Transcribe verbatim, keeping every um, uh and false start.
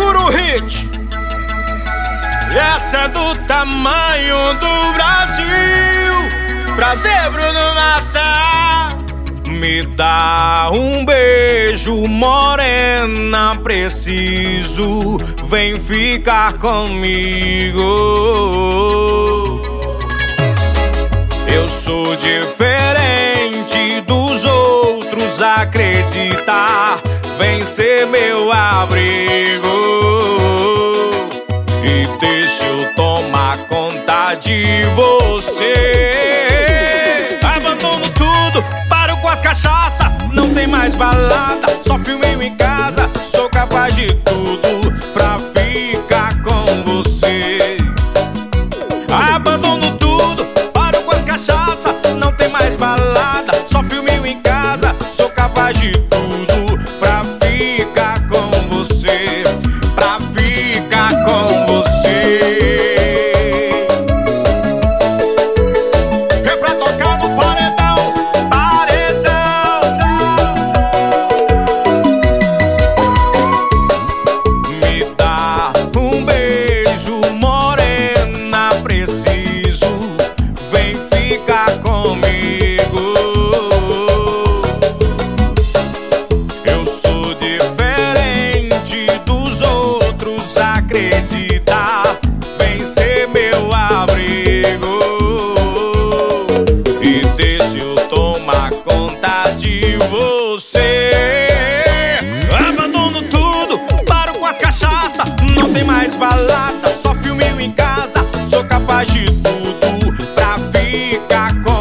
Segura o hit. Essa é do tamanho do Brasil. Prazer, Bruno Massa. Me dá um beijo, morena, preciso. Vem ficar comigo. Eu sou diferente dos outros, acredita. Vem ser meu abrigo e deixa eu tomar conta de você. Abandono tudo, paro com as cachaça. Não tem mais balada, só filminho em casa. Sou capaz de tudo pra ficar com você. Abandono tudo, paro com as cachaça. Não tem mais balada, só filminho em casa. Sou capaz de tudo pra ficar com você. Pra ficar com você. É pra tocar no paredão. Paredão. Me dá um beijo, morena, preciso. Vem ficar comigo. Eu sou diferente dos outros, acredita. Vem ser meu abrigo e deixa eu tomar conta de você. Abandono tudo, paro com as cachaça. Não tem mais balada, só filminho em casa. Sou capaz de tudo pra ficar com